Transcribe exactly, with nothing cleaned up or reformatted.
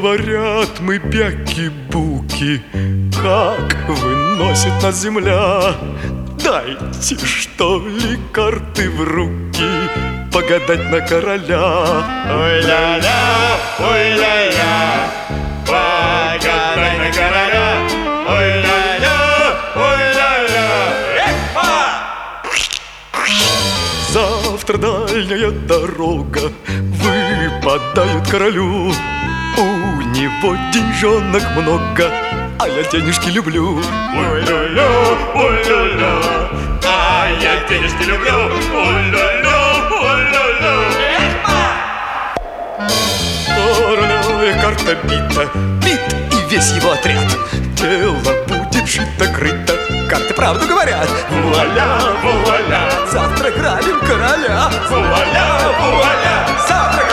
Говорят мы бяки-буки, как выносит нас земля. Дайте, что ли, карты в руки, погадать на короля. Ой-ля-ля, ой-ля-ля, погадай на короля. Ой-ля-ля, ой-ля-ля, эхо! Завтра дальняя дорога выпадает королю. У него деньжонок много, а я денежки люблю. Ой-ля-ля, ой-ля-ля, а я денежки люблю. Ой-ля-ля, ой-ля-ля, Короля карта бита, бит и весь его отряд. Дело будет шито-крыто, карты правду говорят. вуаля, вуаля, Завтра грабим короля. вуаля, вуаля. Завтра